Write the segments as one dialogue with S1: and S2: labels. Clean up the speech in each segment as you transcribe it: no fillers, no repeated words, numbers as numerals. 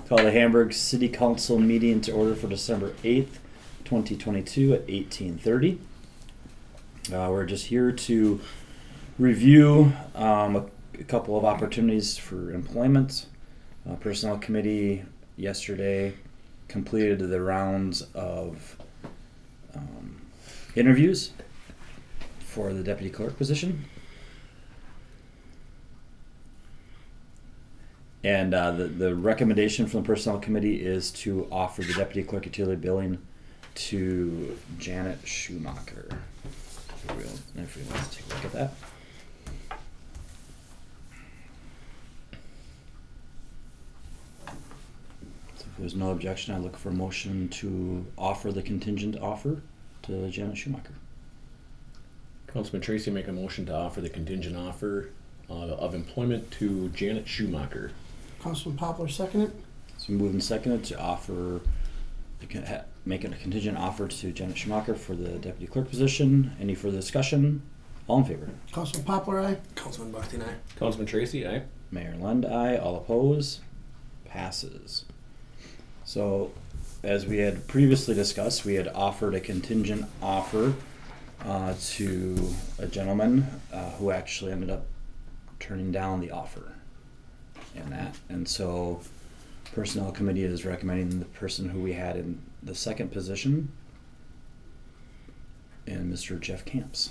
S1: Call the Hamburg City Council meeting to order for December 8th, 2022 at 18:30. We're just here to review a couple of opportunities for employment. Personnel Committee yesterday completed the rounds of interviews for the deputy clerk position. And the recommendation from the Personnel Committee is to offer the deputy clerk utility billing to Janet Schumacher. If we want to take a look at that. So if there's no objection, I look for a motion to offer the contingent offer to Janet Schumacher.
S2: Councilman Tracy make a motion to offer the contingent offer of employment to Janet Schumacher.
S3: Councilman Poplar, second it.
S1: So moved and seconded to offer, make it a contingent offer to Janet Schumacher for the deputy clerk position. Any further discussion? All in favor?
S3: Councilman Poplar, aye.
S4: Councilman Buckton, aye.
S2: Councilman Tracy, aye.
S1: Mayor Lund, aye. All opposed? Passes. So, as we had previously discussed, we had offered a contingent offer to a gentleman who actually ended up turning down the offer. And so Personnel Committee is recommending the person who we had in the second position, and Mr. Jeff Camps.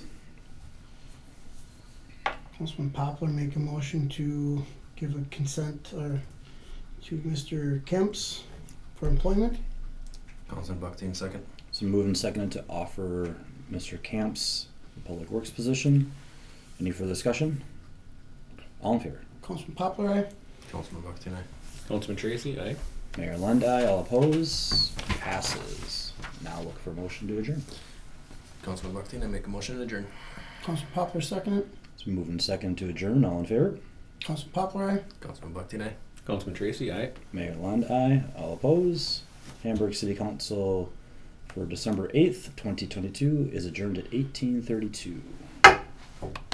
S3: Councilman Poplar, make a motion to give a consent to Mr. Kemps for employment.
S4: Councilman Buckton, second.
S1: So moved and seconded to offer Mr. Camps the Public Works position. Any further discussion? All in favor?
S3: Councilman Poplar, aye.
S4: Councilman Buckton, aye.
S2: Councilman Tracy, aye.
S1: Mayor Lund, aye. All opposed? Passes. Now look for a motion to adjourn.
S4: Councilman Buckton, I make a motion to adjourn.
S3: Councilman Poplar, second it.
S1: It's moved and seconded to adjourn. All in favor?
S3: Councilman Poplar, aye.
S4: Councilman Buckton, aye.
S2: Councilman Tracy, aye.
S1: Mayor Lund, aye. All opposed? Hamburg City Council for December 8th, 2022 is adjourned at 18:32.